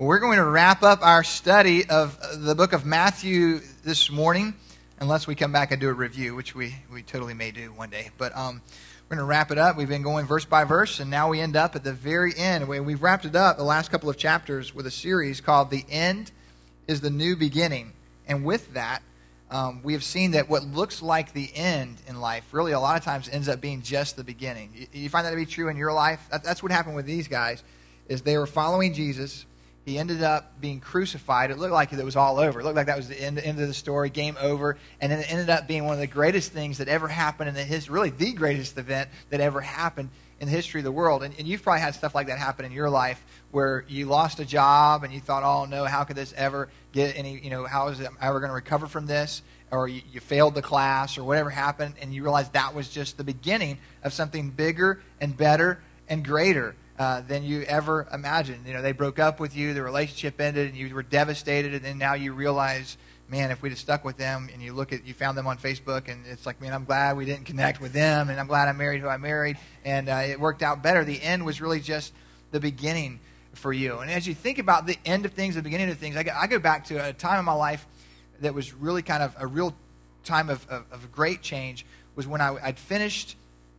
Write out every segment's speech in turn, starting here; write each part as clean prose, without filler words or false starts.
Well, we're going to wrap up our study of the book of Matthew this morning, unless we come back and do a review, which we totally may do one day. But we're going to wrap it up. We've been going verse by verse, and now we end up at the very end. We've wrapped it up the last couple of chapters with a series called The End is the New Beginning. And with that, we have seen that what looks like the end in life really a lot of times ends up being just the beginning. You find that to be true in your life? That's what happened with these guys, is they were following Jesus. He ended up being crucified. It looked like it was all over. It looked like that was the end of the story, game over. And then it ended up being one of the greatest things that ever happened in the history, really the greatest event that ever happened in the history of the world. And you've probably had stuff like that happen in your life where you lost a job and you thought, oh no, how could this ever get any, how is it ever going to recover from this? Or you failed the class or whatever happened, and you realized that was just the beginning of something bigger and better and greater than you ever imagined. They broke up with you, the relationship ended, and you were devastated, and then now you realize, man, if we'd have stuck with them, and you found them on Facebook, and it's like, man, I'm glad we didn't connect with them, and I'm glad I married who I married, and it worked out better. The end was really just the beginning for you. And as you think about the end of things, the beginning of things, I go back to a time in my life that was really kind of a real time of great change, was when I'd finished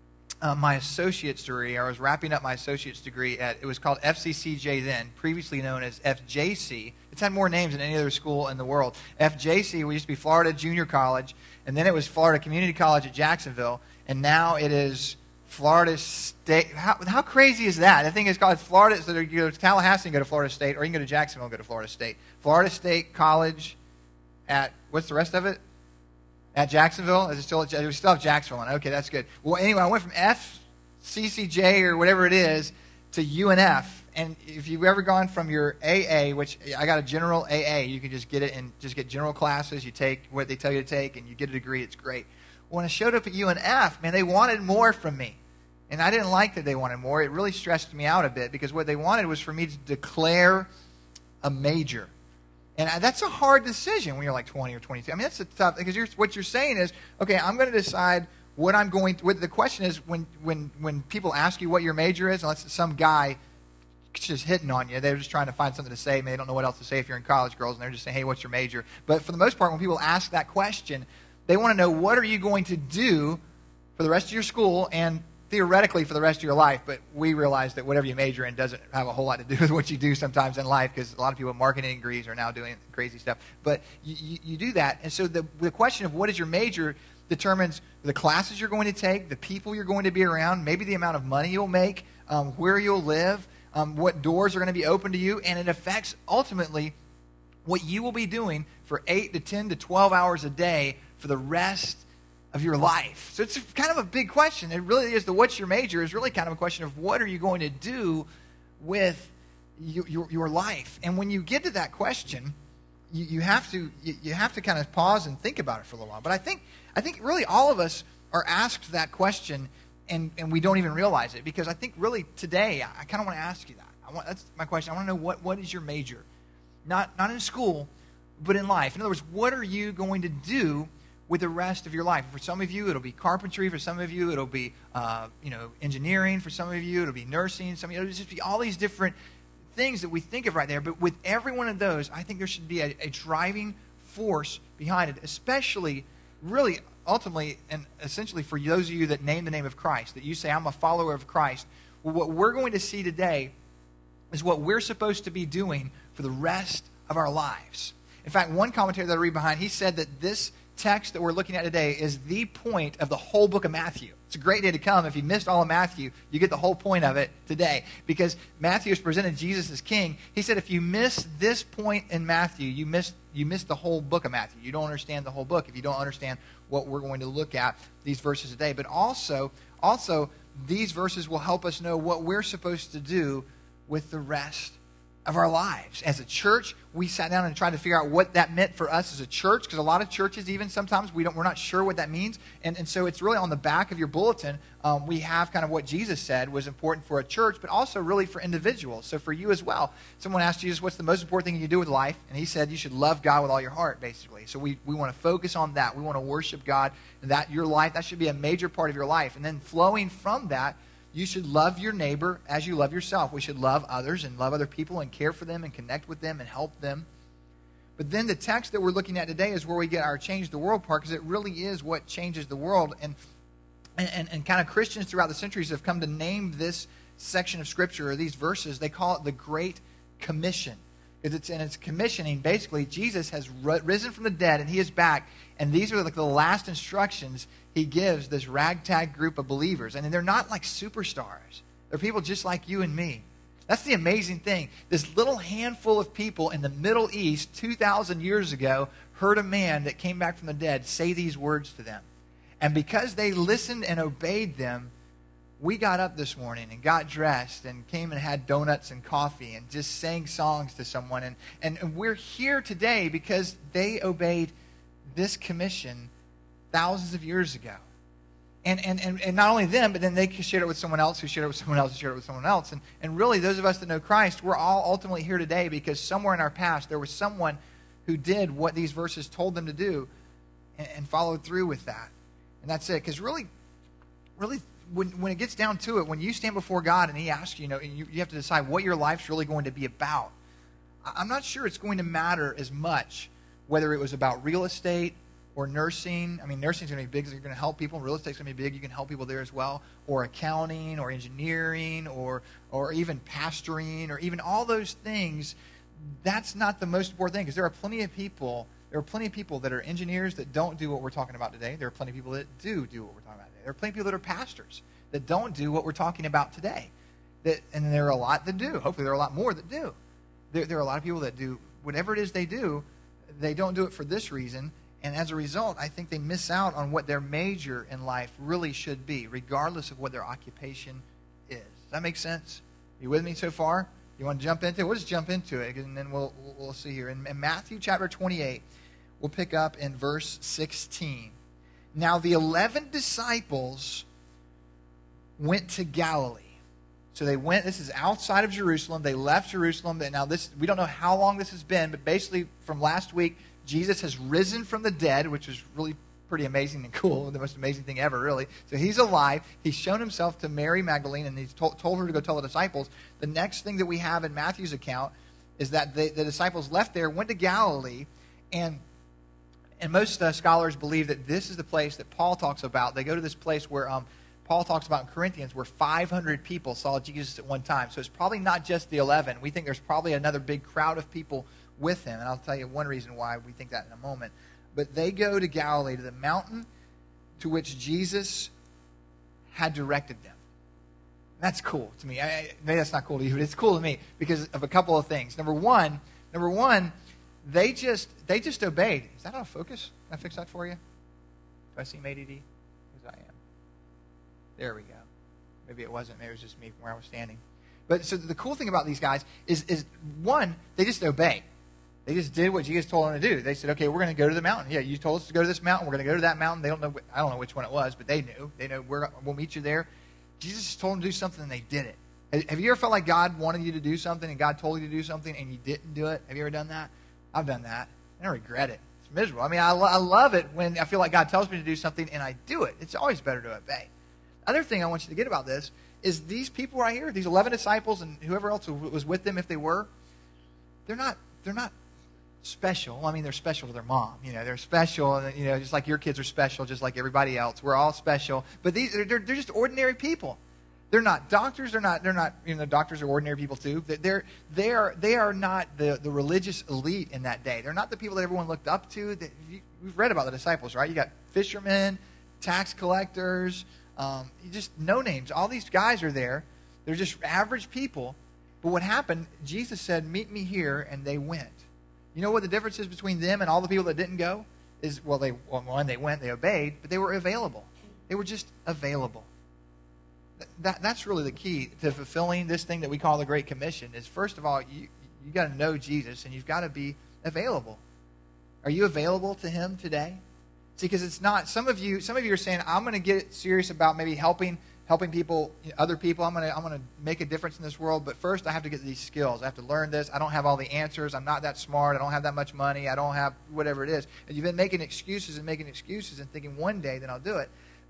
my associate's degree. I was wrapping up my associate's degree it was called FCCJ then, previously known as FJC. It's had more names than any other school in the world. FJC, we used to be Florida Junior College, and then it was Florida Community College at Jacksonville, and now it is Florida State. How crazy is that? The thing is called Florida, so you go to Tallahassee and go to Florida State, or you can go to Jacksonville and go to Florida State. Florida State College at, what's the rest of it? At Jacksonville? We still have Jacksonville. Okay, that's good. Well, anyway, I went from FCCJ or whatever it is to UNF. And if you've ever gone from your AA, which I got a general AA, you can just get it and just get general classes. You take what they tell you to take, and you get a degree. It's great. When I showed up at UNF, man, they wanted more from me. And I didn't like that they wanted more. It really stressed me out a bit because what they wanted was for me to declare a major. And that's a hard decision when you're like 20 or 22. I mean, that's a tough, because what you're saying is, okay, I'm going to decide what I'm going to, the question is when people ask you what your major is, unless it's some guy just hitting on you, they're just trying to find something to say, and they don't know what else to say if you're in college, girls, and they're just saying, hey, what's your major? But for the most part, when people ask that question, they want to know, what are you going to do for the rest of your school and theoretically for the rest of your life? But we realize that whatever you major in doesn't have a whole lot to do with what you do sometimes in life, because a lot of people with marketing degrees are now doing crazy stuff. But you do that. And so the question of what is your major determines the classes you're going to take, the people you're going to be around, maybe the amount of money you'll make, where you'll live, what doors are going to be open to you, and it affects ultimately what you will be doing for 8 to 10 to 12 hours a day for the rest of your life. So it's kind of a big question. It really is. What's your major is really kind of a question of what are you going to do with your life. And when you get to that question, you have to kind of pause and think about it for a little while. But I think really all of us are asked that question, and we don't even realize it, because I think really today I kind of want to ask you that. That's my question. I want to know what is your major, not in school, but in life. In other words, what are you going to do with the rest of your life? For some of you, it'll be carpentry. For some of you, it'll be engineering. For some of you, it'll be nursing. Some of you, it'll just be all these different things that we think of right there. But with every one of those, I think there should be a driving force behind it, especially, really, ultimately, and essentially for those of you that name the name of Christ, that you say, I'm a follower of Christ. Well, what we're going to see today is what we're supposed to be doing for the rest of our lives. In fact, one commentator that I read behind, he said that this text that we're looking at today is the point of the whole book of Matthew. It's a great day to come. If you missed all of Matthew, you get the whole point of it today, because Matthew has presented Jesus as king. He said if you miss this point in Matthew, you miss the whole book of Matthew. You don't understand the whole book if you don't understand what we're going to look at these verses today. But also these verses will help us know what we're supposed to do with the rest of our lives. As a church, we sat down and tried to figure out what that meant for us as a church, because a lot of churches, even sometimes, we're not sure what that means. And so it's really on the back of your bulletin, we have kind of what Jesus said was important for a church, but also really for individuals. So for you as well. Someone asked Jesus, what's the most important thing you do with life? And he said, you should love God with all your heart, basically. So we want to focus on that. We want to worship God, and that your life, that should be a major part of your life. And then flowing from that, you should love your neighbor as you love yourself. We should love others and love other people and care for them and connect with them and help them. But then the text that we're looking at today is where we get our change the world part, because it really is what changes the world. And kind of Christians throughout the centuries have come to name this section of Scripture, or these verses, they call it the Great Commission. It's commissioning. Basically, Jesus has risen from the dead, and he is back. And these are like the last instructions he gives this ragtag group of believers. And they're not like superstars. They're people just like you and me. That's the amazing thing. This little handful of people in the Middle East 2,000 years ago heard a man that came back from the dead say these words to them. And because they listened and obeyed them, we got up this morning and got dressed and came and had donuts and coffee and just sang songs to someone. And we're here today because they obeyed this commission thousands of years ago. And not only them, but then they shared it with someone else who shared it with someone else who shared it with someone else. And really, those of us that know Christ, we're all ultimately here today because somewhere in our past there was someone who did what these verses told them to do and followed through with that. And that's it. Because really, when it gets down to it, when you stand before God and he asks you, you have to decide what your life's really going to be about. I'm not sure it's going to matter as much whether it was about real estate or nursing. I mean, nursing's going to be big, so you're going to help people. Real estate's going to be big, you can help people there as well. Or accounting, or engineering, or even pastoring, or even all those things. That's not the most important thing, because there are plenty of people that are engineers that don't do what we're talking about today. There are plenty of people that do what we're talking about today. There are plenty of people that are pastors that don't do what we're talking about today. And there are a lot that do. Hopefully there are a lot more that do. There are a lot of people that do whatever it is they do. They don't do it for this reason. And as a result, I think they miss out on what their major in life really should be, regardless of what their occupation is. Does that make sense? You with me so far? You want to jump into it? We'll just jump into it, and then we'll see here. In Matthew chapter 28, we'll pick up in verse 16. Now the 11 disciples went to Galilee. So they went, this is outside of Jerusalem. They left Jerusalem. Now we don't know how long this has been, but basically from last week, Jesus has risen from the dead, which is really pretty amazing and cool, the most amazing thing ever, really. So he's alive. He's shown himself to Mary Magdalene, and he's told her to go tell the disciples. The next thing that we have in Matthew's account is that the disciples left there, went to Galilee, and most scholars believe that this is the place that Paul talks about. They go to this place where Paul talks about in Corinthians, where 500 people saw Jesus at one time. So it's probably not just the 11. We think there's probably another big crowd of people with him, and I'll tell you one reason why we think that in a moment. But they go to Galilee, to the mountain to which Jesus had directed them. That's cool to me. Maybe that's not cool to you, but it's cool to me because of a couple of things. Number one, they just obeyed. Is that out of focus? Can I fix that for you? Do I seem ADD? Because I am. There we go. Maybe it wasn't. Maybe it was just me from where I was standing. But so the cool thing about these guys is one, they just obey. They just did what Jesus told them to do. They said, okay, we're going to go to the mountain. Yeah, you told us to go to this mountain. We're going to go to that mountain. They don't know. I don't know which one it was, but they knew. They know we'll meet you there. Jesus just told them to do something, and they did it. Have you ever felt like God wanted you to do something, and God told you to do something, and you didn't do it? Have you ever done that? I've done that. I don't regret it. It's miserable. I mean, I love it when I feel like God tells me to do something, and I do it. It's always better to obey. Other thing I want you to get about this is these people right here, these 11 disciples and whoever else was with them, if they were, they're not special. I mean, they're special to their mom. They're special, just like your kids are special, just like everybody else. We're all special. But they're just ordinary people. They're not doctors. They're not. Doctors are ordinary people too. They are not the religious elite in that day. They're not the people that everyone looked up to. We've read about the disciples, right? You got fishermen, tax collectors, just no names. All these guys are there. They're just average people. But what happened? Jesus said, "Meet me here," and they went. You know what the difference is between them and all the people that didn't go? One, they went, they obeyed, but they were available. They were just available. That's really the key to fulfilling this thing that we call the Great Commission. Is first of all, you got to know Jesus, and you've got to be available. Are you available to Him today? See, because it's not. Some of you are saying, "I'm going to get serious about maybe helping people, other people. I'm going to make a difference in this world. But first, I have to get these skills. I have to learn this. I don't have all the answers. I'm not that smart. I don't have that much money. I don't have whatever it is." And you've been making excuses and thinking one day then I'll do it.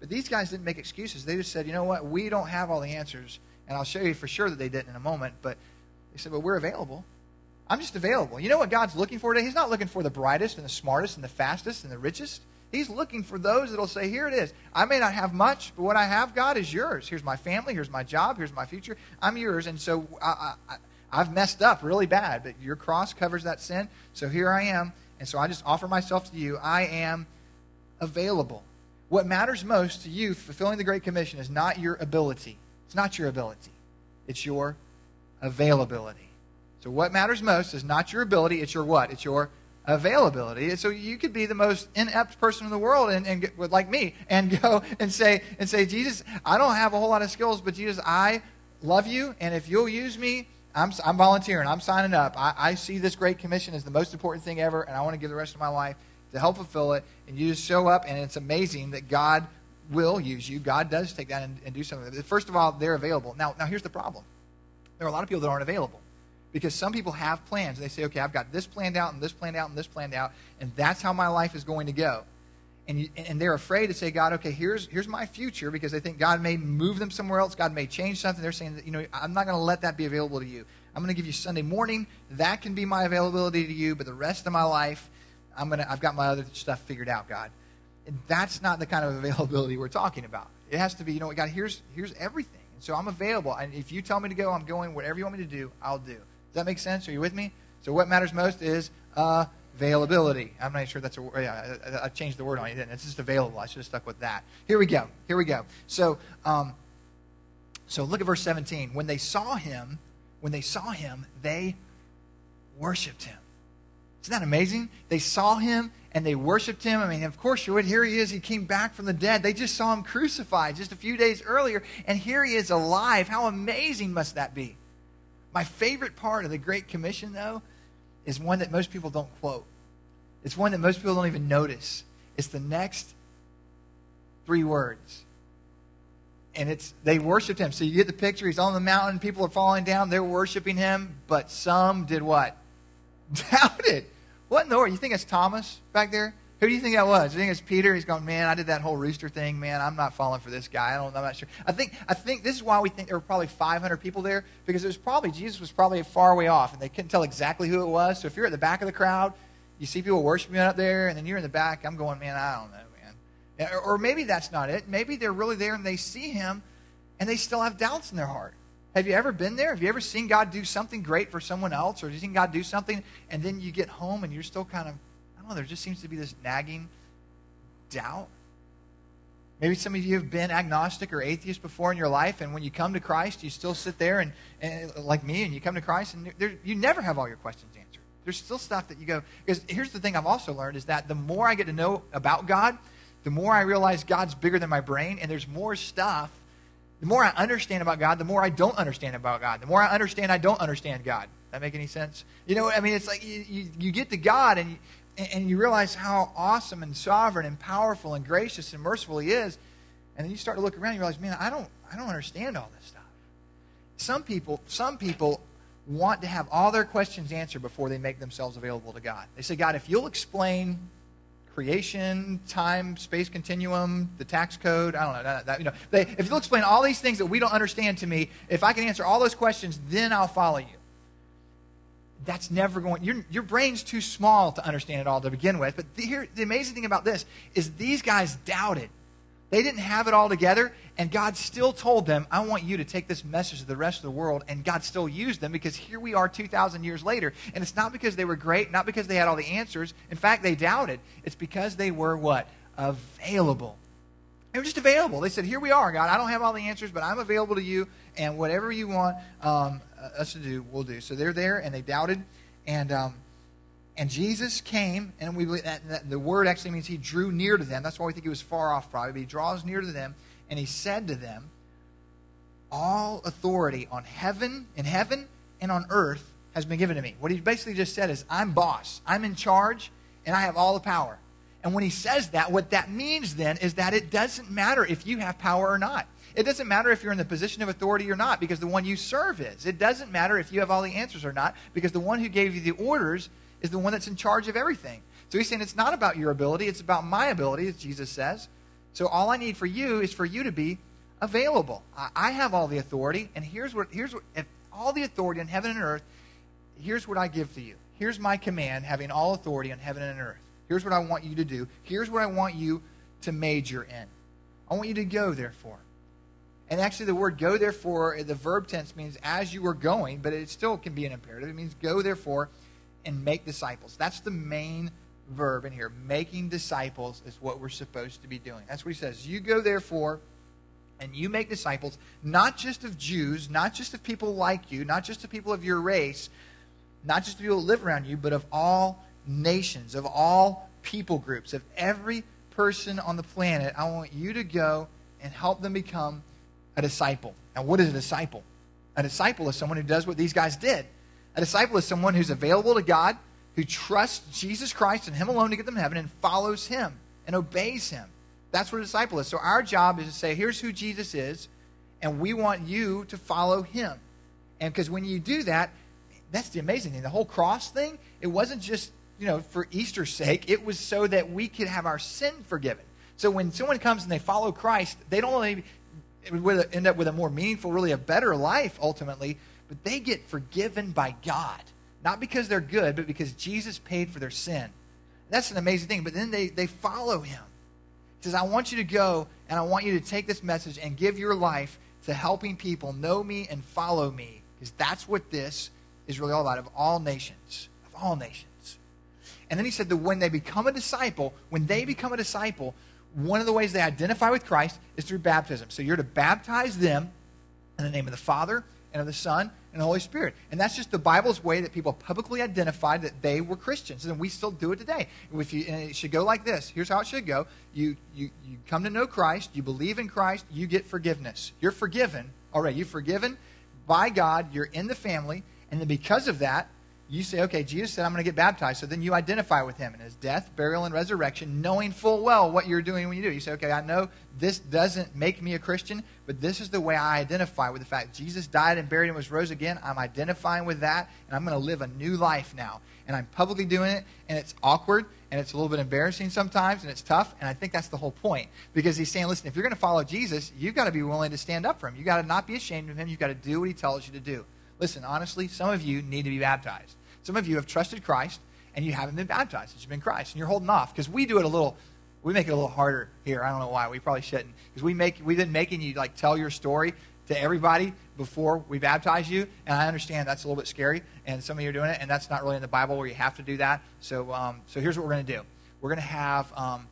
But these guys didn't make excuses. They just said, you know what, we don't have all the answers. And I'll show you for sure that they didn't in a moment. But they said, well, we're available. I'm just available. You know what God's looking for today? He's not looking for the brightest and the smartest and the fastest and the richest. He's looking for those that will say, here it is. I may not have much, but what I have, God, is yours. Here's my family. Here's my job. Here's my future. I'm yours. And so I've messed up really bad, but your cross covers that sin. So here I am. And so I just offer myself to you. I am available. What matters most to you fulfilling the Great Commission is not your ability. It's not your ability. It's your availability. So what matters most is not your ability. It's your what? It's your availability. And so you could be the most inept person in the world and like me and go and say, Jesus, I don't have a whole lot of skills, but Jesus, I love you. And if you'll use me, I'm volunteering. I'm signing up. I see this Great Commission as the most important thing ever, and I want to give the rest of my life to help fulfill it. And you just show up, and it's amazing that God will use you. God does take that and do something. First of all, they're available. Now here's the problem. There are a lot of people that aren't available because some people have plans. They say, okay, I've got this planned out and this planned out and this planned out, and that's how my life is going to go. And they're afraid to say, God, okay, here's my future, because they think God may move them somewhere else. God may change something. They're saying that, I'm not going to let that be available to you. I'm going to give you Sunday morning. That can be my availability to you, but the rest of my life, I've got my other stuff figured out, God. And that's not the kind of availability we're talking about. It has to be, God, here's everything. And so I'm available. And if you tell me to go, I'm going. Whatever you want me to do, I'll do. Does that make sense? Are you with me? So what matters most is availability. I'm not sure that's a word. Yeah, I changed the word on you, didn't I? It's just available. I should have stuck with that. Here we go. So look at verse 17. When they saw him, they worshiped him. Isn't that amazing? They saw him and they worshiped him. I mean, of course you would. Here he is. He came back from the dead. They just saw him crucified just a few days earlier, and here he is alive. How amazing must that be? My favorite part of the Great Commission, though, is one that most people don't quote. It's one that most people don't even notice. It's the next 3 words. And they worshiped him. So you get the picture. He's on the mountain. People are falling down. They're worshiping him. But some did what? Doubted. What in the world? You think it's Thomas back there? Who do you think that was? You think it's Peter? He's going, man, I did that whole rooster thing. Man, I'm not falling for this guy. I'm not sure. I think this is why we think there were probably 500 people there, because Jesus was probably far way off, and they couldn't tell exactly who it was. So if you're at the back of the crowd, you see people worshiping up there, and then you're in the back. I'm going, man, I don't know, man. Or maybe that's not it. Maybe they're really there, and they see him, and they still have doubts in their heart. Have you ever been there? Have you ever seen God do something great for someone else, or have you seen God do something, and then you get home, and you're still kind of, I don't know, there just seems to be this nagging doubt. Maybe some of you have been agnostic or atheist before in your life, and when you come to Christ, you still sit there and like me, and you come to Christ, and you never have all your questions answered. There's still stuff that you go, because here's the thing I've also learned is that the more I get to know about God, the more I realize God's bigger than my brain, and there's more stuff. The more I understand about God, the more I don't understand about God. The more I understand, I don't understand God. That make any sense? You know, I mean, it's like you get to God, and you realize how awesome and sovereign and powerful and gracious and merciful he is. And then you start to look around and you realize, man, I don't understand all this stuff. Some people want to have all their questions answered before they make themselves available to God. They say, God, if you'll explain creation, time, space continuum, the tax code, I don't know. If you'll explain all these things that we don't understand to me, if I can answer all those questions, then I'll follow you. That's never going. Your brain's too small to understand it all to begin with. But the amazing thing about this is these guys doubted. They didn't have it all together, and God still told them, I want you to take this message to the rest of the world, and God still used them, because here we are 2,000 years later, and it's not because they were great, not because they had all the answers. In fact, they doubted. It's because they were what? Available. They were just available. They said, here we are, God. I don't have all the answers, but I'm available to you, and whatever you want us to do, we'll do. So they're there, and they doubted, and Jesus came, and we believe that the word actually means he drew near to them. That's why we think he was far off probably, but he draws near to them, and he said to them, all authority in heaven and on earth has been given to me. What he basically just said is, I'm boss, I'm in charge, and I have all the power. And when he says that, what that means then is that it doesn't matter if you have power or not. It doesn't matter if you're in the position of authority or not, because the one you serve is. It doesn't matter if you have all the answers or not, because the one who gave you the orders is the one that's in charge of everything. So he's saying it's not about your ability, it's about my ability, as Jesus says. So all I need for you is for you to be available. I have all the authority, and here's what if all the authority in heaven and earth, here's what I give to you. Here's my command, having all authority on heaven and earth. Here's what I want you to do. Here's what I want you to major in. I want you to go, therefore. And actually the word go, therefore, the verb tense means as you are going, but it still can be an imperative. It means go, therefore, and make disciples. That's the main verb in here. Making disciples is what we're supposed to be doing. That's what he says. You go, therefore, and you make disciples, not just of Jews, not just of people like you, not just of people of your race, not just of people who live around you, but of all nations, of all people groups, of every person on the planet. I want you to go and help them become a disciple. Now, what is a disciple? A disciple is someone who does what these guys did. A disciple is someone who's available to God, who trusts Jesus Christ and him alone to get them to heaven, and follows him and obeys him. That's what a disciple is. So our job is to say, here's who Jesus is, and we want you to follow him. And because when you do that, that's the amazing thing. The whole cross thing, it wasn't just, for Easter's sake. It was so that we could have our sin forgiven. So when someone comes and they follow Christ, they don't only end up with a more meaningful, really a better life ultimately, but they get forgiven by God. Not because they're good, but because Jesus paid for their sin. That's an amazing thing. But then they follow him. He says, I want you to go, and I want you to take this message and give your life to helping people know me and follow me. Because that's what this is really all about, of all nations. Of all nations. And then he said that when they become a disciple, one of the ways they identify with Christ is through baptism. So you're to baptize them in the name of the Father and of the Son and the Holy Spirit. And that's just the Bible's way that people publicly identified that they were Christians. And we still do it today. And it should go like this. Here's how it should go. You come to know Christ. You believe in Christ. You get forgiveness. You're forgiven already. You're forgiven by God. You're in the family. And then because of that, you say, okay, Jesus said I'm going to get baptized. So then you identify with him in his death, burial, and resurrection, knowing full well what you're doing when you do. You say, okay, I know this doesn't make me a Christian, but this is the way I identify with the fact Jesus died and buried and was rose again. I'm identifying with that, and I'm going to live a new life now. And I'm publicly doing it, and it's awkward, and it's a little bit embarrassing sometimes, and it's tough, and I think that's the whole point. Because he's saying, listen, if you're going to follow Jesus, you've got to be willing to stand up for him. You've got to not be ashamed of him. You've got to do what he tells you to do. Listen, honestly, some of you need to be baptized. Some of you have trusted Christ, and you haven't been baptized since you've been Christ, and you're holding off. Because we make it a little harder here. I don't know why. We probably shouldn't. Because we've been making you tell your story to everybody before we baptize you, and I understand that's a little bit scary, and some of you are doing it, and that's not really in the Bible where you have to do that. So here's what we're going to do. We're going to have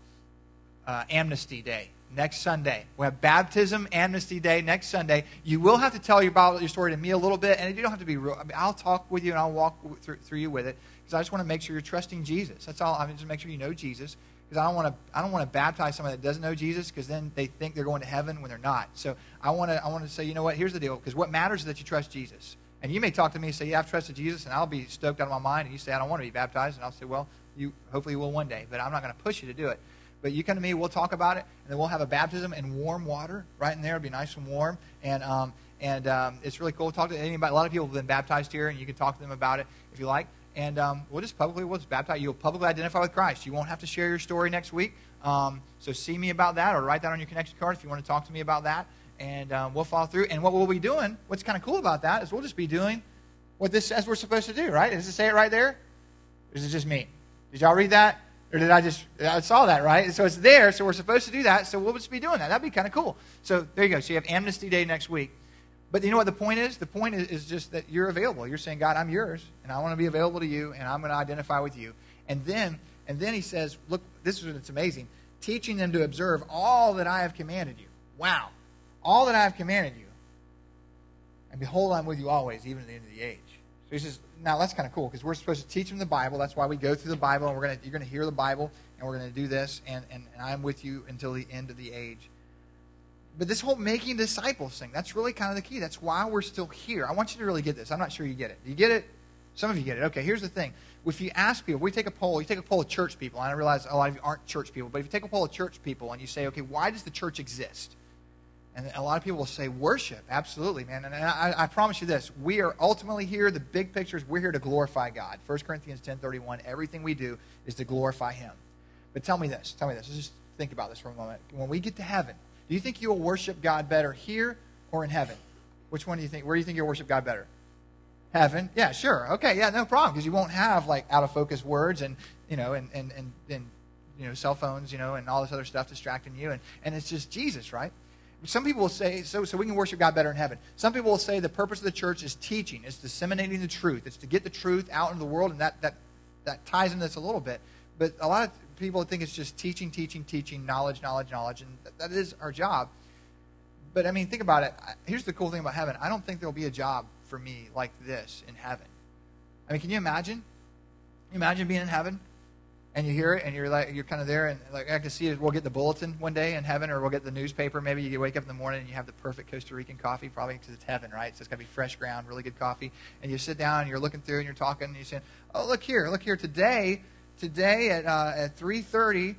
Amnesty Day next Sunday. We'll have Baptism Amnesty Day next Sunday. You will have to tell your story to me a little bit, and you don't have to be real. I'll talk with you, and I'll walk through you with it, because I just want to make sure you're trusting Jesus. That's all. I mean, just make sure you know Jesus, because I don't want to baptize somebody that doesn't know Jesus, because then they think they're going to heaven when they're not. So I want to say, you know what? Here's the deal, because what matters is that you trust Jesus. And you may talk to me and say, yeah, I've trusted Jesus, and I'll be stoked out of my mind. And you say, I don't want to be baptized, and I'll say, well, you hopefully will one day, but I'm not going to push you to do it. But you come to me, we'll talk about it, and then we'll have a baptism in warm water right in there. It'll be nice and warm, and it's really cool. Talk to anybody. A lot of people have been baptized here, and you can talk to them about it if you like. And we'll just baptize you. You'll publicly identify with Christ. You won't have to share your story next week. So see me about that, or write that on your connection card if you want to talk to me about that, and we'll follow through. And what we'll be doing, what's kind of cool about that, is we'll just be doing what this says we're supposed to do, right? Does it say it right there? Or is it just me? Did y'all read that? Or I saw that, right? So it's there, so we're supposed to do that, so we'll just be doing that. That'd be kind of cool. So there you go. So you have Amnesty Day next week. But you know what the point is? The point is just that you're available. You're saying, God, I'm yours, and I want to be available to you, and I'm going to identify with you. And then he says, look, this is what's amazing. Teaching them to observe all that I have commanded you. Wow. All that I have commanded you. And behold, I'm with you always, even to the end of the age. So he says, now that's kind of cool, because we're supposed to teach them the Bible. That's why we go through the Bible, and you're going to hear the Bible, and we're going to do this, and I'm with you until the end of the age. But this whole making disciples thing, that's really kind of the key. That's why we're still here. I want you to really get this. I'm not sure you get it. Do you get it? Some of you get it. Okay, here's the thing. If you ask people, you take a poll of church people, and I realize a lot of you aren't church people, but if you take a poll of church people and you say, okay, why does the church exist? And a lot of people will say, worship. Absolutely, man. And I promise you this. We are ultimately here, the big picture is we're here to glorify God. 1 Corinthians 10:31, everything we do is to glorify him. But tell me this. Just think about this for a moment. When we get to heaven, do you think you'll worship God better here or in heaven? Which one do you think? Where do you think you'll worship God better? Heaven? Yeah, sure. Okay, yeah, no problem. Because you won't have like out of focus words and cell phones, and all this other stuff distracting you, and it's just Jesus, right? Some people will say, so we can worship God better in heaven. Some people will say the purpose of the church is teaching, it's disseminating the truth, it's to get the truth out into the world, and that ties into this a little bit. But a lot of people think it's just teaching, knowledge, and that is our job. But I mean, think about it. Here's the cool thing about heaven. I don't think there'll be a job for me like this in heaven. I mean, can you imagine? Can you imagine being in heaven? And you hear it, and you're kind of there, and like I can see it. We'll get the bulletin one day in heaven, or we'll get the newspaper. Maybe you wake up in the morning and you have the perfect Costa Rican coffee, probably because it's heaven, right? So it's got to be fresh ground, really good coffee. And you sit down, and you're looking through, and you're talking, and you're saying, "Oh, look here! Today at 3:30,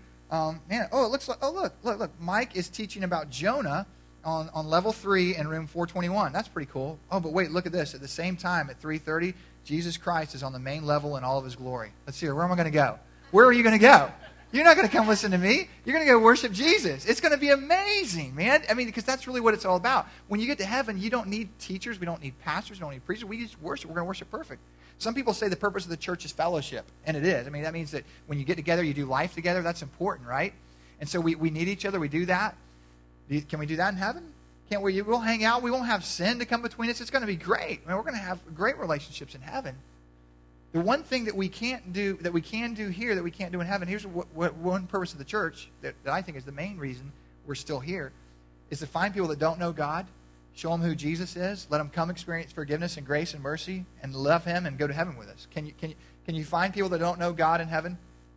look! Mike is teaching about Jonah on level 3 in room 421. That's pretty cool. Oh, but wait, look at this. At the same time, at 3:30, Jesus Christ is on the main level in all of His glory. Let's see here. Where am I going to go? Where are you going to go? You're not going to come listen to me. You're going to go worship Jesus. It's going to be amazing, man. I mean, because that's really what it's all about. When you get to heaven, you don't need teachers. We don't need pastors. We don't need preachers. We just worship. We're going to worship perfect. Some people say the purpose of the church is fellowship, and it is. I mean, that means that when you get together, you do life together. That's important, right? And so we need each other. We do that. Can we do that in heaven? Can't we? We'll hang out. We won't have sin to come between us. It's going to be great. I mean, we're going to have great relationships in heaven. The one thing that we can do here that we can't do in heaven, here's what one purpose of the church that I think is the main reason we're still here, is to find people that don't know God, show them who Jesus is, let them come experience forgiveness and grace and mercy, and love Him and go to heaven with us. Can you find people that don't know God in heaven?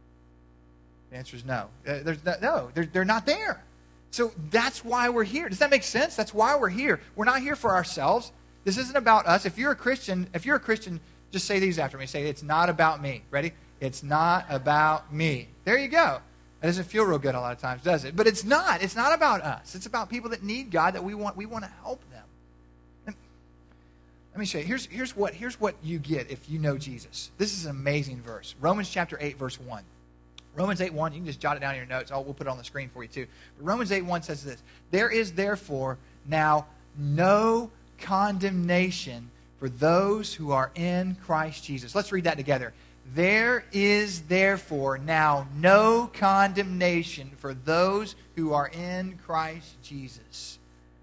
The answer is no. They're not there. So that's why we're here. Does that make sense? That's why we're here. We're not here for ourselves. This isn't about us. If you're a Christian, just say these after me. Say, it's not about me. Ready? It's not about me. There you go. That doesn't feel real good a lot of times, does it? But it's not. It's not about us. It's about people that need God, that we want to help them. And let me show you. Here's what you get if you know Jesus. This is an amazing verse. Romans chapter 8, verse 1. Romans 8:1, you can just jot it down in your notes. We'll put it on the screen for you too. But Romans 8:1 says this: there is therefore now no condemnation for those who are in Christ Jesus. Let's read that together. There is therefore now no condemnation for those who are in Christ Jesus.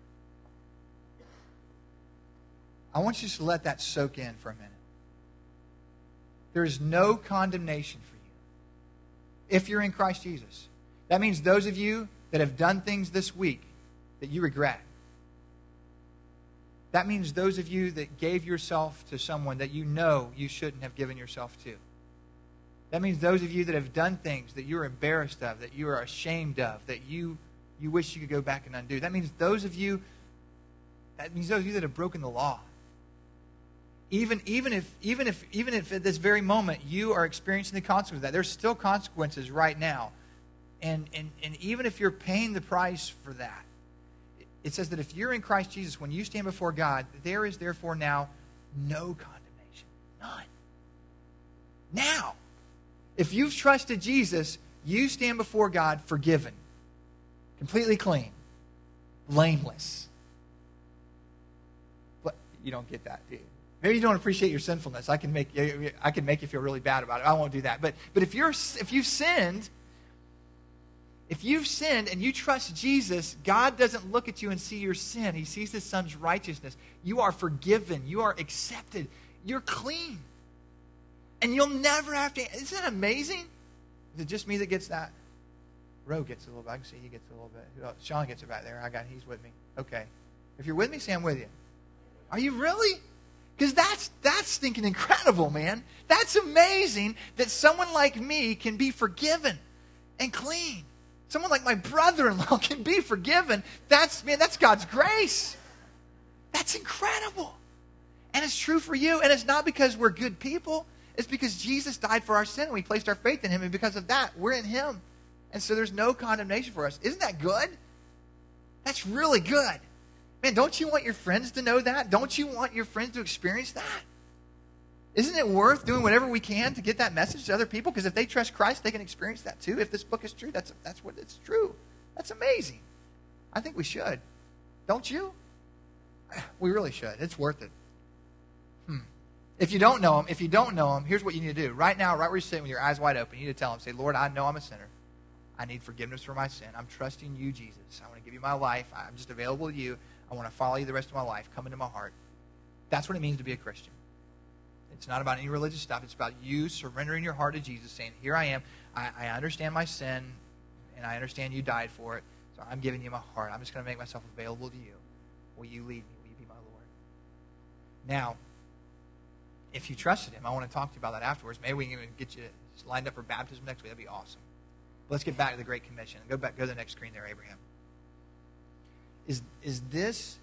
I want you to let that soak in for a minute. There is no condemnation for you if you're in Christ Jesus. That means those of you that have done things this week that you regret. That means those of you that gave yourself to someone that you know you shouldn't have given yourself to. That means those of you that have done things that you're embarrassed of, that you are ashamed of, that you wish you could go back and undo. That means those of you that have broken the law. Even if at this very moment you are experiencing the consequences of that, there's still consequences right now. And even if you're paying the price for that, it says that if you're in Christ Jesus, when you stand before God, there is therefore now no condemnation. None. Now, if you've trusted Jesus, you stand before God forgiven, completely clean, blameless. But you don't get that, do you? Maybe you don't appreciate your sinfulness. I can make you feel really bad about it. I won't do that. But if you've sinned and you trust Jesus, God doesn't look at you and see your sin. He sees His Son's righteousness. You are forgiven. You are accepted. You're clean. And you'll never have to. Isn't that amazing? Is it just me that gets that? Roe gets a little bit. I can see he gets a little bit. Who else? Sean gets it back there. He's with me. Okay. If you're with me, say I'm with you. Are you really? Because that's stinking incredible, man. That's amazing that someone like me can be forgiven and clean. Someone like my brother-in-law can be forgiven. That's God's grace. That's incredible. And it's true for you. And it's not because we're good people. It's because Jesus died for our sin and we placed our faith in Him. And because of that, we're in Him. And so there's no condemnation for us. Isn't that good? That's really good. Man, don't you want your friends to know that? Don't you want your friends to experience that? Isn't it worth doing whatever we can to get that message to other people? Because if they trust Christ, they can experience that too. If this book is true, that's what it's true. That's amazing. I think we should. Don't you? We really should. It's worth it. If you don't know him, here's what you need to do. Right now, right where you're sitting with your eyes wide open, you need to tell him, say, Lord, I know I'm a sinner. I need forgiveness for my sin. I'm trusting you, Jesus. I want to give you my life. I'm just available to you. I want to follow you the rest of my life. Come into my heart. That's what it means to be a Christian. It's not about any religious stuff. It's about you surrendering your heart to Jesus, saying, here I am. I understand my sin, and I understand you died for it, so I'm giving you my heart. I'm just going to make myself available to you. Will you lead me? Will you be my Lord? Now, if you trusted him, I want to talk to you about that afterwards. Maybe we can even get you lined up for baptism next week. That'd be awesome. But let's get back to the Great Commission. Go to the next screen there, Abraham. Is this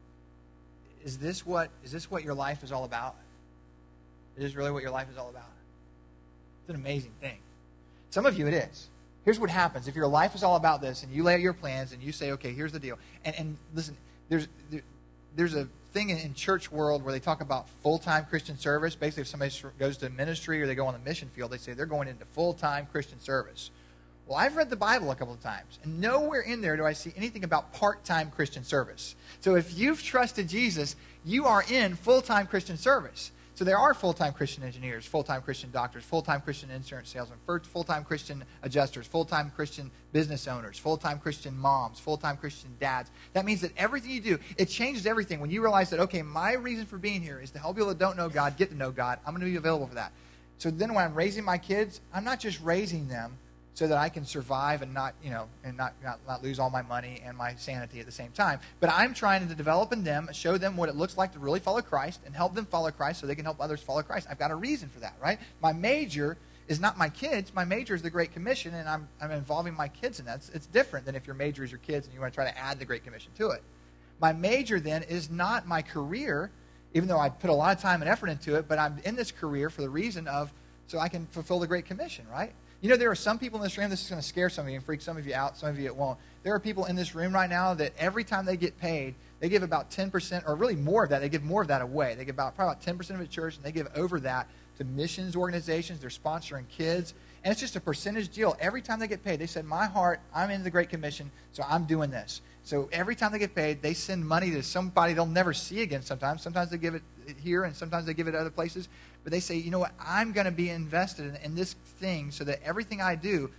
what your life is all about? Is this really what your life is all about? It's an amazing thing. Some of you it is. Here's what happens. If your life is all about this and you lay out your plans and you say, okay, here's the deal. And listen, there's a thing in church world where they talk about full-time Christian service. Basically, if somebody goes to ministry or they go on the mission field, they say they're going into full-time Christian service. Well, I've read the Bible a couple of times, and nowhere in there do I see anything about part-time Christian service. So if you've trusted Jesus, you are in full-time Christian service. So there are full-time Christian engineers, full-time Christian doctors, full-time Christian insurance salesmen, full-time Christian adjusters, full-time Christian business owners, full-time Christian moms, full-time Christian dads. That means that everything you do, it changes everything. When you realize that, okay, my reason for being here is to help people that don't know God get to know God, I'm going to be available for that. So then when I'm raising my kids, I'm not just raising them so that I can survive and not lose all my money and my sanity at the same time. But I'm trying to develop in them, show them what it looks like to really follow Christ and help them follow Christ so they can help others follow Christ. I've got a reason for that, right? My major is not my kids. My major is the Great Commission, and I'm involving my kids in that. It's different than if your major is your kids and you want to try to add the Great Commission to it. My major then is not my career, even though I put a lot of time and effort into it, but I'm in this career for the reason of so I can fulfill the Great Commission, right? You know, there are some people in this room, this is going to scare some of you and freak some of you out, some of you it won't. There are people in this room right now that every time they get paid, they give about 10%, or really more of that. They give more of that away. They give probably about 10% of it to church, and they give over that to missions organizations. They're sponsoring kids. And it's just a percentage deal. Every time they get paid, they said, my heart, I'm in the Great Commission, so I'm doing this. So every time they get paid, they send money to somebody they'll never see again sometimes. Sometimes they give it here, and sometimes they give it other places. But they say, you know what, I'm going to be invested in this thing so that everything I do,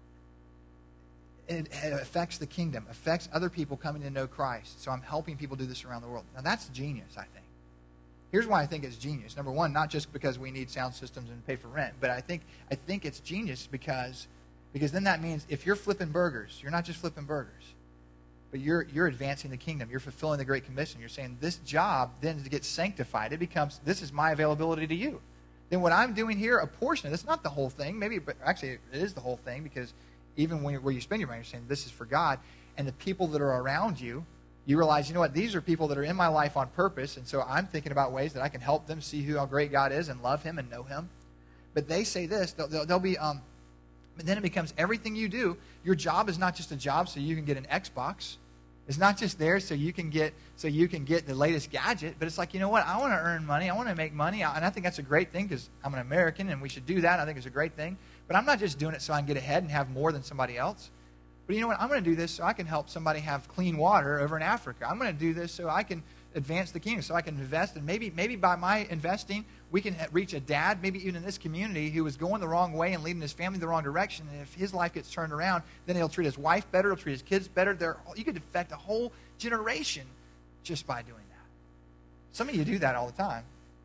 it affects the kingdom, affects other people coming to know Christ. So I'm helping people do this around the world. Now, that's genius, I think. Here's why I think it's genius. Number one, not just because we need sound systems and pay for rent, but I think it's genius because then that means if you're flipping burgers, you're not just flipping burgers, but you're advancing the kingdom. You're fulfilling the Great Commission. You're saying this job then to get sanctified, it becomes, this is my availability to you. Then what I'm doing here, a portion of this, not the whole thing, maybe, but actually it is the whole thing, because even where you spend your money, you're saying this is for God. And the people that are around you, you realize, you know what, these are people that are in my life on purpose, and so I'm thinking about ways that I can help them see how great God is and love him and know him. But they say this, they'll be, but then it becomes everything you do. Your job is not just a job so you can get an Xbox. It's not just there so you can get the latest gadget, but it's like, you know what, I want to earn money, I want to make money, and I think that's a great thing because I'm an American and we should do that. I think it's a great thing. But I'm not just doing it so I can get ahead and have more than somebody else. But you know what, I'm going to do this so I can help somebody have clean water over in Africa. I'm going to do this so I can advance the kingdom, so I can invest, and maybe by my investing, we can reach a dad, maybe even in this community, who is going the wrong way and leading his family the wrong direction. And if his life gets turned around, then he'll treat his wife better, he'll treat his kids better. You could affect a whole generation just by doing that. Some of you do that all the time.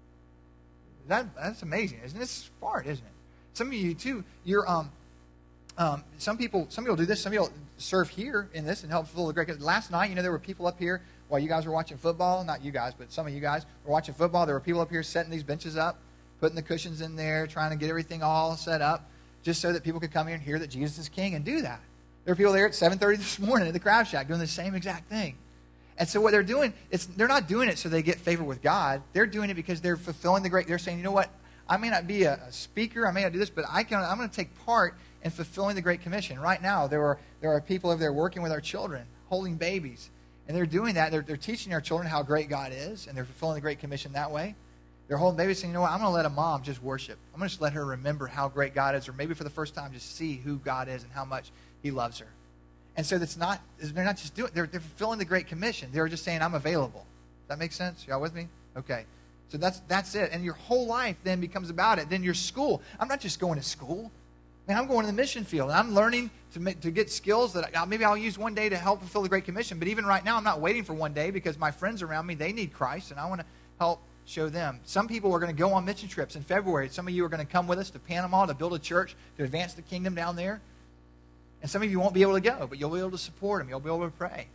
That's amazing, isn't it? It's smart, isn't it? Some of you too. You're some people do this. Some people serve here in this and help fulfill the great. Last night, there were people up here while you guys were watching football. Not you guys, but some of you guys were watching football. There were people up here setting these benches up, putting the cushions in there, trying to get everything all set up, just so that people could come here and hear that Jesus is King and do that. There were people there at 7:30 this morning at the Crab Shack doing the same exact thing. And so what they're doing, they're not doing it so they get favor with God. They're doing it because they're fulfilling the great. They're saying, you know what? I may not be a speaker, I may not do this, but I'm going to take part in fulfilling the Great Commission. Right now, there are people over there working with our children, holding babies. And they're doing that. They're teaching our children how great God is, and they're fulfilling the Great Commission that way. They're holding babies saying, you know what, I'm going to let a mom just worship. I'm going to just let her remember how great God is, or maybe for the first time just see who God is and how much he loves her. And so they're not just doing it, they're fulfilling the Great Commission. They're just saying, I'm available. Does that make sense? Y'all with me? Okay. So that's it. And your whole life then becomes about it. Then your school. I'm not just going to school. Man, I'm going to the mission field. And I'm learning to get skills that maybe I'll use one day to help fulfill the Great Commission. But even right now, I'm not waiting for one day because my friends around me, they need Christ, and I want to help show them. Some people are going to go on mission trips in February. Some of you are going to come with us to Panama to build a church to advance the kingdom down there. And some of you won't be able to go, but you'll be able to support them. You'll be able to pray.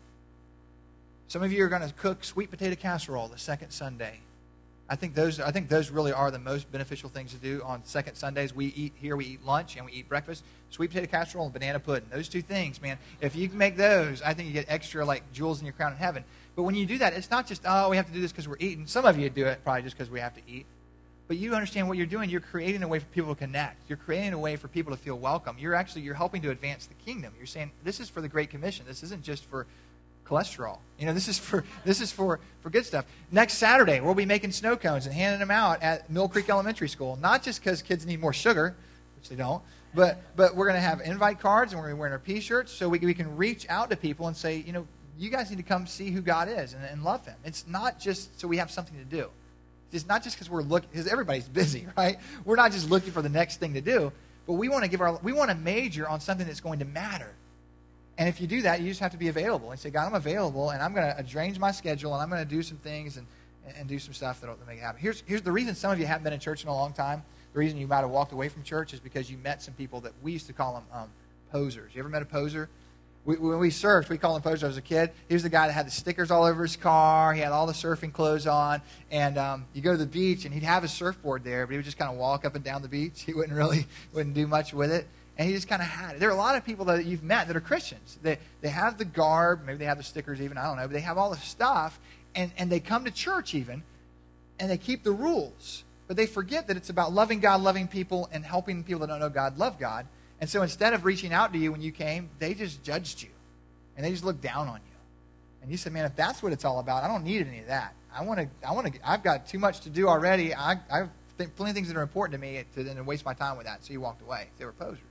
Some of you are going to cook sweet potato casserole the second Sunday. I think those really are the most beneficial things to do on second Sundays. We eat lunch and we eat breakfast. Sweet potato casserole and banana pudding. Those two things, man. If you can make those, I think you get extra like jewels in your crown in heaven. But when you do that, it's not just, we have to do this because we're eating. Some of you do it probably just because we have to eat. But you understand what you're doing. You're creating a way for people to connect. You're creating a way for people to feel welcome. You're helping to advance the kingdom. You're saying, this is for the Great Commission. This isn't just for cholesterol. This is for good stuff. Next Saturday, we'll be making snow cones and handing them out at Mill Creek Elementary School. Not just because kids need more sugar, which they don't, but we're going to have invite cards and we're going to be wearing our P-shirts so we can reach out to people and say, you guys need to come see who God is and love him. It's not just so we have something to do. It's not just because we're looking, because everybody's busy, right? We're not just looking for the next thing to do, but we want to major on something that's going to matter. And if you do that, you just have to be available and say, God, I'm available, and I'm going to arrange my schedule, and I'm going to do some things and do some stuff that'll make it happen. Here's the reason some of you haven't been in church in a long time. The reason you might have walked away from church is because you met some people that we used to call them posers. You ever met a poser? When we surfed, we called him poser as a kid. He was the guy that had the stickers all over his car. He had all the surfing clothes on. And you go to the beach, and he'd have his surfboard there, but he would just kind of walk up and down the beach. He wouldn't do much with it. And he just kind of had it. There are a lot of people that you've met that are Christians. They have the garb. Maybe they have the stickers even. I don't know. But they have all the stuff. And they come to church even. And they keep the rules. But they forget that it's about loving God, loving people, and helping people that don't know God love God. And so instead of reaching out to you when you came, they just judged you. And they just looked down on you. And you said, man, if that's what it's all about, I don't need any of that. I've got too much to do already. I've plenty of things that are important to me to then waste my time with that. So you walked away. They were posers.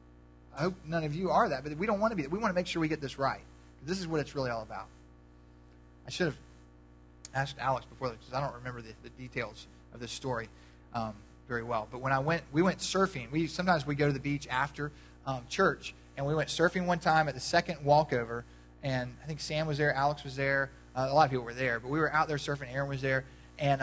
I hope none of you are that, but we don't want to be that. We want to make sure we get this right. This is what it's really all about. I should have asked Alex before because I don't remember the details of this story very well. But when we went surfing. Sometimes we go to the beach after church, and we went surfing one time at the second walkover, and I think Sam was there, Alex was there, a lot of people were there, but we were out there surfing. Aaron was there, and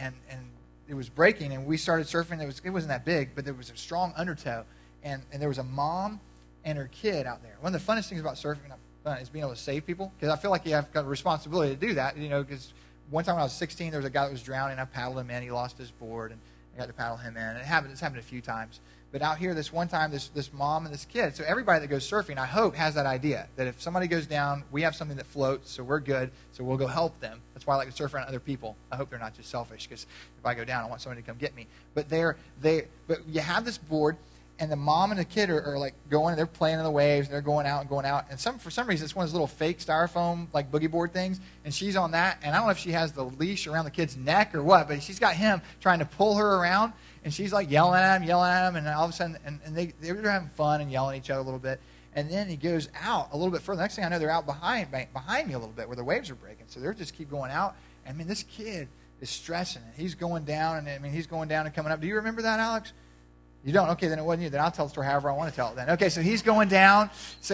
it was breaking, and we started surfing. It wasn't that big, but there was a strong undertow, and there was a mom and her kid out there. One of the funnest things about surfing is being able to save people, because I feel like you have got a responsibility to do that, because one time when I was 16, there was a guy that was drowning. I paddled him in. He lost his board, and I got to paddle him in. And it's happened a few times. But out here, this one time, this mom and this kid. So everybody that goes surfing, I hope, has that idea that if somebody goes down, we have something that floats, so we're good, so we'll go help them. That's why I like to surf around other people. I hope they're not just selfish, because if I go down, I want somebody to come get me. But but you have this board, and the mom and the kid are like going, they're playing in the waves, and they're going out. And for some reason, it's one of those little fake styrofoam, like boogie board things, and she's on that. And I don't know if she has the leash around the kid's neck or what, but she's got him trying to pull her around, and she's like yelling at him, and all of a sudden, and they were having fun and yelling at each other a little bit. And then he goes out a little bit further. Next thing I know, they're out behind me a little bit where the waves are breaking. So they're just keep going out. And I mean, this kid is stressing, and he's going down, he's going down and coming up. Do you remember that, Alex? You don't? Okay, then it wasn't you. Then I'll tell the story however I want to tell it then. Okay, so he's going down. So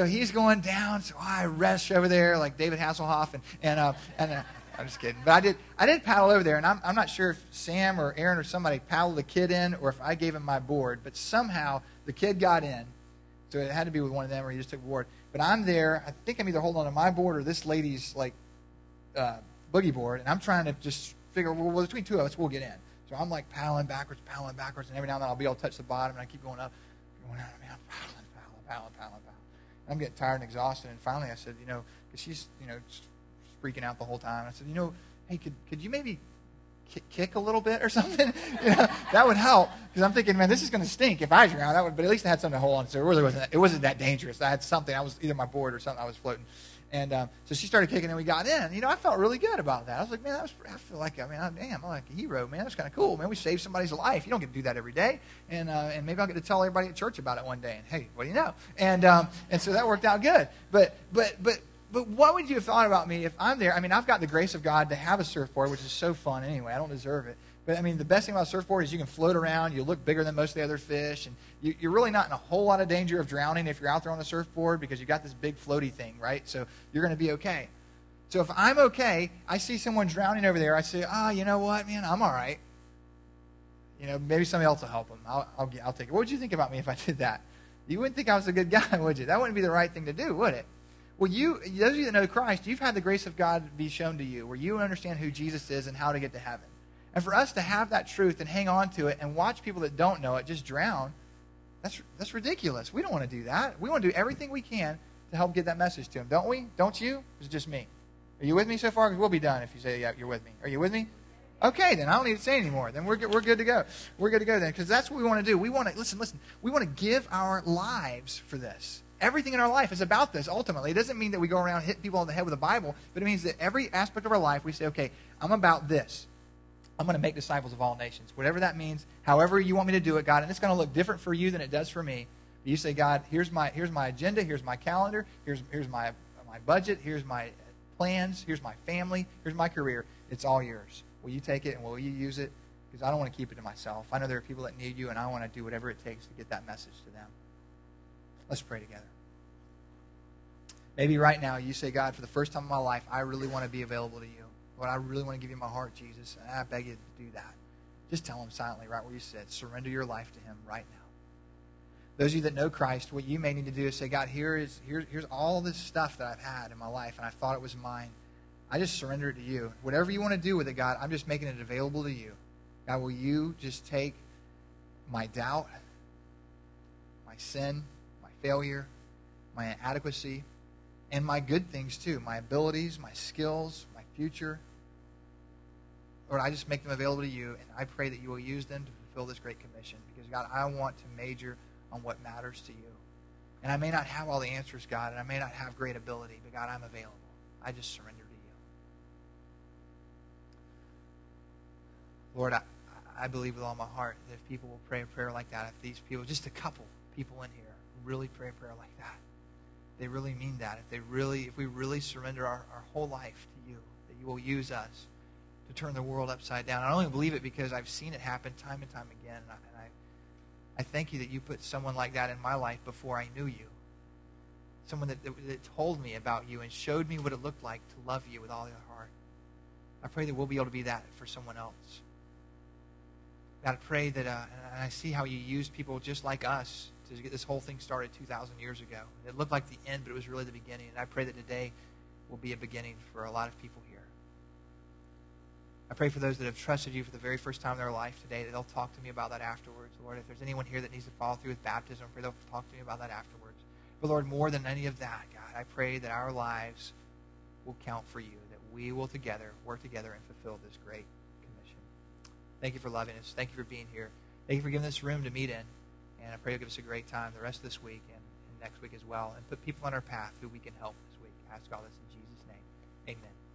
I rush over there like David Hasselhoff, and I'm just kidding. But I did paddle over there, and I'm not sure if Sam or Aaron or somebody paddled the kid in or if I gave him my board. But somehow the kid got in. So it had to be with one of them or he just took the board. But I'm there. I think I'm either holding on to my board or this lady's like boogie board, and I'm trying to just figure, well, between two of us, we'll get in. So I'm like paddling backwards, and every now and then I'll be able to touch the bottom, and I keep going up, I'm paddling. And I'm getting tired and exhausted, and finally I said, because she's, just freaking out the whole time. I said, hey, could you maybe kick a little bit or something? That would help, because I'm thinking, man, this is going to stink if I drown. But at least I had something to hold on to. So it wasn't that dangerous. I had something. I was either my board or something I was floating. And so she started kicking, and we got in. You know, I felt really good about that. I was like, man, I feel like, I'm like a hero, man. That's kind of cool, man. We saved somebody's life. You don't get to do that every day. And maybe I'll get to tell everybody at church about it one day. And hey, what do you know? And so that worked out good. But what would you have thought about me if I'm there? I mean, I've got the grace of God to have a surfboard, which is so fun anyway. I don't deserve it. But, I mean, the best thing about a surfboard is you can float around. You look bigger than most of the other fish. And you're really not in a whole lot of danger of drowning if you're out there on the surfboard because you got this big floaty thing, right? So you're going to be okay. So if I'm okay, I see someone drowning over there, I say, you know what, man, I'm all right. You know, maybe somebody else will help them. I'll take it. What would you think about me if I did that? You wouldn't think I was a good guy, would you? That wouldn't be the right thing to do, would it? Well, those of you that know Christ, you've had the grace of God be shown to you, where you understand who Jesus is and how to get to heaven. And for us to have that truth and hang on to it and watch people that don't know it just drown, that's ridiculous. We don't want to do that. We want to do everything we can to help get that message to them, don't we? Don't you? It's just me. Are you with me so far? Because we'll be done if you say, yeah, you're with me. Are you with me? Okay, then I don't need to say anymore. Then we're good to go. We're good to go then, because that's what we want to do. We want to, listen, we want to give our lives for this. Everything in our life is about this, ultimately. It doesn't mean that we go around hitting people on the head with a Bible, but it means that every aspect of our life, we say, okay, I'm about this. I'm going to make disciples of all nations. Whatever that means, however you want me to do it, God, and it's going to look different for you than it does for me. But you say, God, here's my agenda, here's my calendar, here's my budget, here's my plans, here's my family, here's my career. It's all yours. Will you take it and will you use it? Because I don't want to keep it to myself. I know there are people that need you, and I want to do whatever it takes to get that message to them. Let's pray together. Maybe right now you say, God, for the first time in my life, I really want to be available to you. Lord, I really want to give you my heart, Jesus. And I beg you to do that. Just tell him silently right where you sit. Surrender your life to him right now. Those of you that know Christ, what you may need to do is say, God, here's all this stuff that I've had in my life, and I thought it was mine. I just surrender it to you. Whatever you want to do with it, God, I'm just making it available to you. God, will you just take my doubt, my sin, my failure, my inadequacy, and my good things too, my abilities, my skills, my future. Lord, I just make them available to you, and I pray that you will use them to fulfill this great commission. Because, God, I want to major on what matters to you. And I may not have all the answers, God, and I may not have great ability, but, God, I'm available. I just surrender to you. Lord, I believe with all my heart that if people will pray a prayer like that, if these people, just a couple people in here, really pray a prayer like that, they really mean that. If we really surrender our whole life to you, that you will use us to turn the world upside down. I only believe it because I've seen it happen time and time again. And I thank you that you put someone like that in my life before I knew you. Someone that told me about you and showed me what it looked like to love you with all your heart. I pray that we'll be able to be that for someone else. God, I pray that, and I see how you use people just like us to get this whole thing started 2,000 years ago. It looked like the end, but it was really the beginning. And I pray that today will be a beginning for a lot of people here. I pray for those that have trusted you for the very first time in their life today, that they'll talk to me about that afterwards. Lord, if there's anyone here that needs to follow through with baptism, I pray they'll talk to me about that afterwards. But Lord, more than any of that, God, I pray that our lives will count for you, that we will work together and fulfill this great commission. Thank you for loving us. Thank you for being here. Thank you for giving us room to meet in. And I pray you'll give us a great time the rest of this week and next week as well. And put people on our path who we can help this week. I ask all this in Jesus' name. Amen.